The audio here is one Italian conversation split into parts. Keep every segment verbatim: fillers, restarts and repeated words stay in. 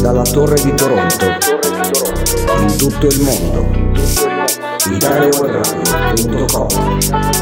dalla Torre di Toronto, in tutto il mondo, italia web radio punto com.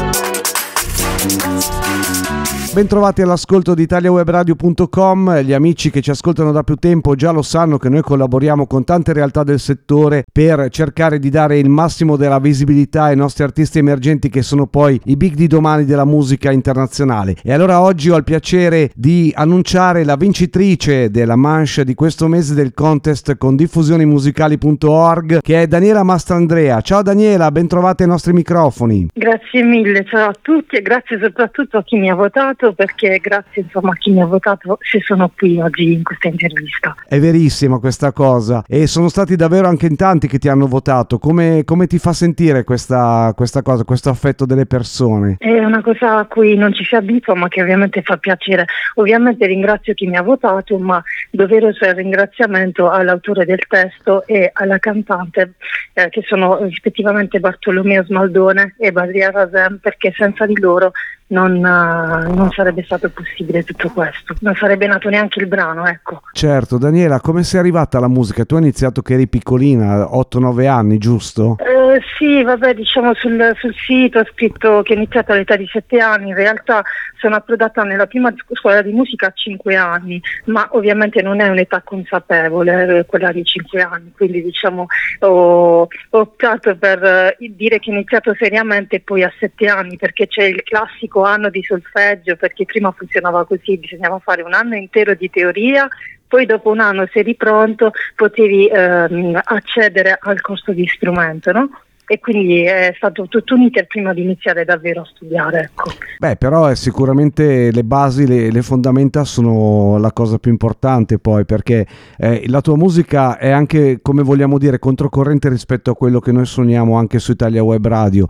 Bentrovati all'ascolto di italia web radio punto com. Gli amici che ci ascoltano da più tempo già lo sanno che noi collaboriamo con tante realtà del settore per cercare di dare il massimo della visibilità ai nostri artisti emergenti, che sono poi i big di domani della musica internazionale. E allora oggi ho il piacere di annunciare la vincitrice della manche di questo mese del contest con diffusioni musicali punto org, che è Daniela Mastrandrea. Ciao Daniela, bentrovata ai nostri microfoni. Grazie mille, ciao a tutti e grazie soprattutto a chi mi ha votato, perché grazie insomma a chi mi ha votato se sono qui oggi in questa intervista. È verissima questa cosa, e sono stati davvero anche in tanti che ti hanno votato. Come, come ti fa sentire questa, questa cosa, questo affetto delle persone? È una cosa a cui non ci si abitua, ma che ovviamente fa piacere. Ovviamente ringrazio chi mi ha votato, ma doveroso è il ringraziamento all'autore del testo e alla cantante, eh, che sono rispettivamente Bartolomeo Smaldone e Badria Razem, perché senza di loro Non, uh, non sarebbe stato possibile tutto questo, non sarebbe nato neanche il brano, ecco. Certo. Daniela, come sei arrivata alla musica? Tu hai iniziato che eri piccolina, otto nove anni, giusto? Eh, sì, vabbè, diciamo sul, sul sito ho scritto che ho iniziato all'età di sette anni, in realtà sono approdata nella prima scuola di musica a cinque anni, ma ovviamente non è un'età consapevole, eh, quella di cinque anni, quindi diciamo ho, ho optato per eh, dire che ho iniziato seriamente poi a sette anni, perché c'è il classico anno di solfeggio, perché prima funzionava così, bisognava fare un anno intero di teoria, poi dopo un anno se eri pronto potevi ehm, accedere al corso di strumento, no? E quindi è stato tutto un iter prima di iniziare davvero a studiare, ecco. Beh, però è sicuramente le basi, le, le fondamenta sono la cosa più importante poi, perché eh, la tua musica è anche, come vogliamo dire, controcorrente rispetto a quello che noi suoniamo anche su Italia Web Radio,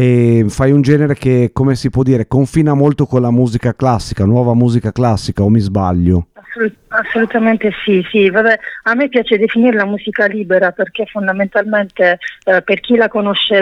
e fai un genere che, come si può dire, confina molto con la musica classica, nuova musica classica, o mi sbaglio? Assolutamente sì, sì, vabbè, a me piace definire la musica libera, perché fondamentalmente eh, per chi la conosce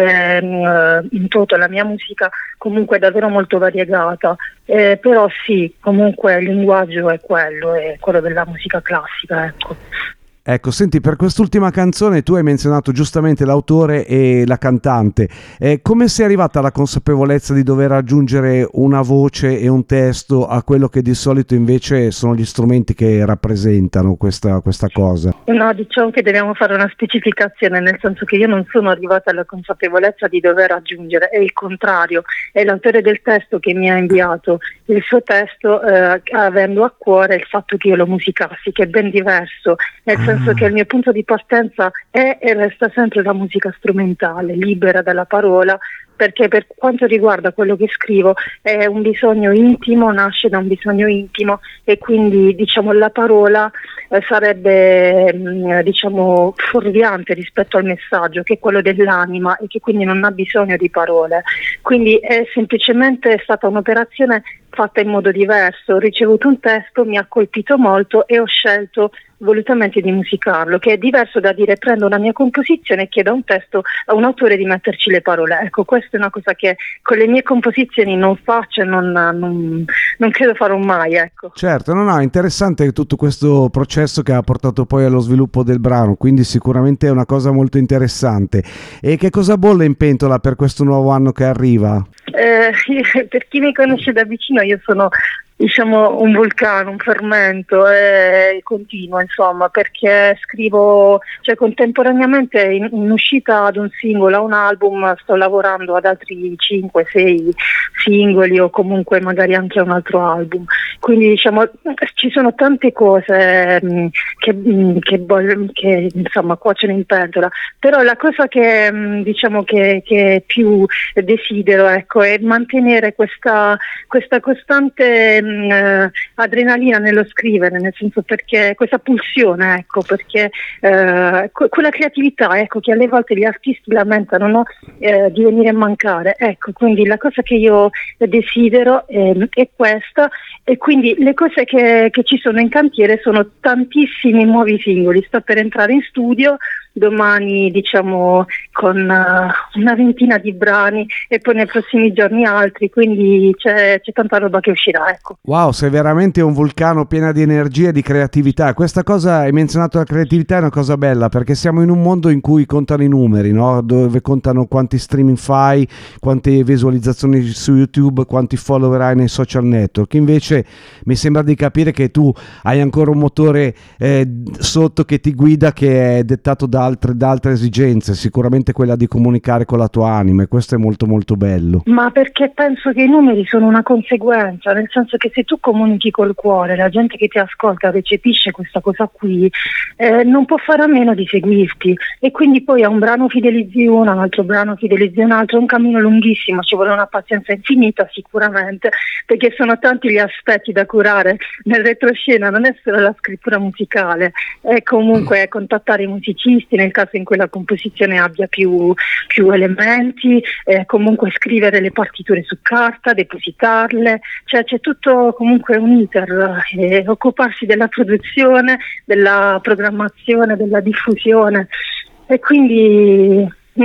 eh, in toto la mia musica comunque è davvero molto variegata, eh, però sì, comunque il linguaggio è quello, è quello della musica classica, ecco. Ecco, senti, per quest'ultima canzone tu hai menzionato giustamente l'autore e la cantante. Eh, come sei arrivata alla consapevolezza di dover aggiungere una voce e un testo a quello che di solito invece sono gli strumenti che rappresentano questa, questa cosa? No, diciamo che dobbiamo fare una specificazione, nel senso che io non sono arrivata alla consapevolezza di dover aggiungere, è il contrario, è l'autore del testo che mi ha inviato il suo testo eh, avendo a cuore il fatto che io lo musicassi, che è ben diverso, nel senso penso che il mio punto di partenza è e resta sempre la musica strumentale, libera dalla parola, perché per quanto riguarda quello che scrivo è un bisogno intimo, nasce da un bisogno intimo, e quindi diciamo la parola eh, sarebbe mh, diciamo fuorviante rispetto al messaggio, che è quello dell'anima e che quindi non ha bisogno di parole. Quindi è semplicemente stata un'operazione fatta in modo diverso. Ho ricevuto un testo, mi ha colpito molto e ho scelto volutamente di musicarlo, che è diverso da dire prendo una mia composizione e chiedo a un testo, a un autore di metterci le parole. Ecco, questa è una cosa che con le mie composizioni non faccio e non, non, non credo farò mai, ecco. Certo, no, no, è interessante tutto questo processo che ha portato poi allo sviluppo del brano, quindi sicuramente è una cosa molto interessante. E che cosa bolle in pentola per questo nuovo anno che arriva? Eh, per chi mi conosce da vicino, io sono diciamo un vulcano, un fermento e continuo, insomma, perché scrivo, cioè contemporaneamente in, in uscita ad un singolo, a un album, sto lavorando ad altri cinque sei singoli o comunque magari anche a un altro album, quindi diciamo ci sono tante cose mh, che, mh, che, che insomma cuociono in pentola, però la cosa che mh, diciamo che, che più desidero, ecco, è mantenere questa, questa costante Uh, adrenalina nello scrivere, nel senso, perché questa pulsione, ecco, perché uh, que- quella creatività, ecco, che alle volte gli artisti lamentano, no? uh, di venire a mancare, ecco, quindi la cosa che io desidero è, è questa, e quindi le cose che, che ci sono in cantiere sono tantissimi nuovi singoli. Sto per entrare in studio domani, diciamo, con uh, una ventina di brani e poi nei prossimi giorni altri, quindi c'è, c'è tanta roba che uscirà, ecco. Wow, sei veramente un vulcano pieno di energia e di creatività. Questa cosa, hai menzionato la creatività, è una cosa bella perché siamo in un mondo in cui contano i numeri, no? Dove contano quanti streaming fai, quante visualizzazioni su YouTube, quanti follower hai nei social network. Invece mi sembra di capire che tu hai ancora un motore eh, sotto che ti guida, che è dettato da altre, da altre esigenze, sicuramente quella di comunicare con la tua anima, e questo è molto molto bello. Ma perché penso che i numeri sono una conseguenza, nel senso che se tu comunichi col cuore, la gente che ti ascolta recepisce questa cosa qui, eh, non può fare a meno di seguirti, e quindi poi a un brano fidelizzi uno, a un altro brano fidelizzi un altro, è un cammino lunghissimo, ci vuole una pazienza infinita sicuramente, perché sono tanti gli aspetti da curare nel retroscena, non è solo la scrittura musicale, è comunque contattare i musicisti nel caso in cui la composizione abbia più, più elementi, eh, comunque scrivere le partiture su carta, depositarle, cioè c'è tutto comunque un iter, eh, occuparsi della produzione, della programmazione, della diffusione, e quindi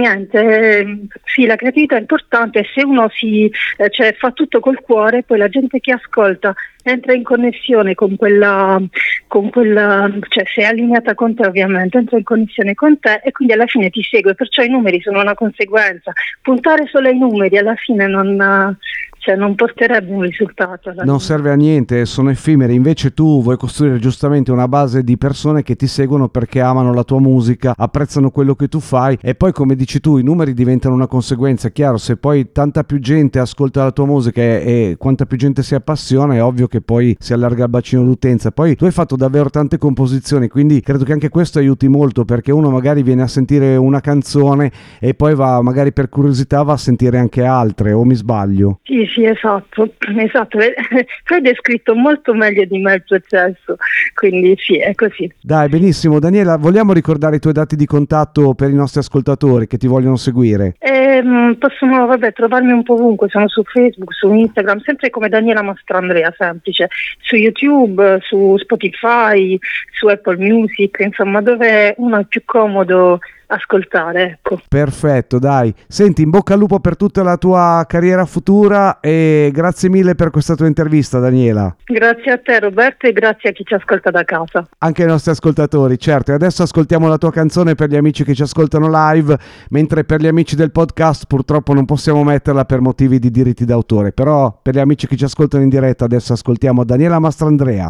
niente, sì, la creatività è importante, e se uno si eh, cioè, fa tutto col cuore, poi la gente che ascolta entra in connessione con quella, con quella, cioè se è allineata con te ovviamente, entra in connessione con te e quindi alla fine ti segue, perciò i numeri sono una conseguenza. Puntare solo ai numeri alla fine non, cioè, non porterebbe un risultato. Non serve a niente, sono effimeri. Invece tu vuoi costruire giustamente una base di persone che ti seguono perché amano la tua musica, apprezzano quello che tu fai, e poi, come dici tu, i numeri diventano una conseguenza. È chiaro, se poi tanta più gente ascolta la tua musica e, e quanta più gente si appassiona, è ovvio che poi si allarga il bacino d'utenza. Poi tu hai fatto davvero tante composizioni, quindi credo che anche questo aiuti molto, perché uno magari viene a sentire una canzone e poi va, magari per curiosità, va a sentire anche altre, o mi sbaglio? Sì, sì, esatto, esatto. Tu hai descritto molto meglio di me il processo, quindi sì, è così. Dai, benissimo. Daniela, vogliamo ricordare i tuoi dati di contatto per i nostri ascoltatori che ti vogliono seguire? Eh, possono, vabbè, trovarmi un po' ovunque, sono su Facebook, su Instagram, sempre come Daniela Mastrandrea, semplice, su YouTube, su Spotify, su Apple Music, insomma, dove uno è più comodo ascoltare, ecco. Perfetto, dai. Senti, in bocca al lupo per tutta la tua carriera futura, e grazie mille per questa tua intervista, Daniela. Grazie a te, Roberto, e grazie a chi ci ascolta da casa. Anche ai nostri ascoltatori, certo. E adesso ascoltiamo la tua canzone per gli amici che ci ascoltano live, mentre per gli amici del podcast purtroppo non possiamo metterla per motivi di diritti d'autore, però per gli amici che ci ascoltano in diretta adesso ascoltiamo Daniela Mastrandrea.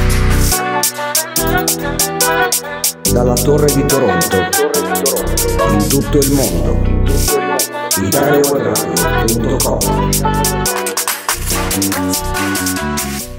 Dalla Torre di Toronto, in tutto il mondo, Italia Web Radio punto com.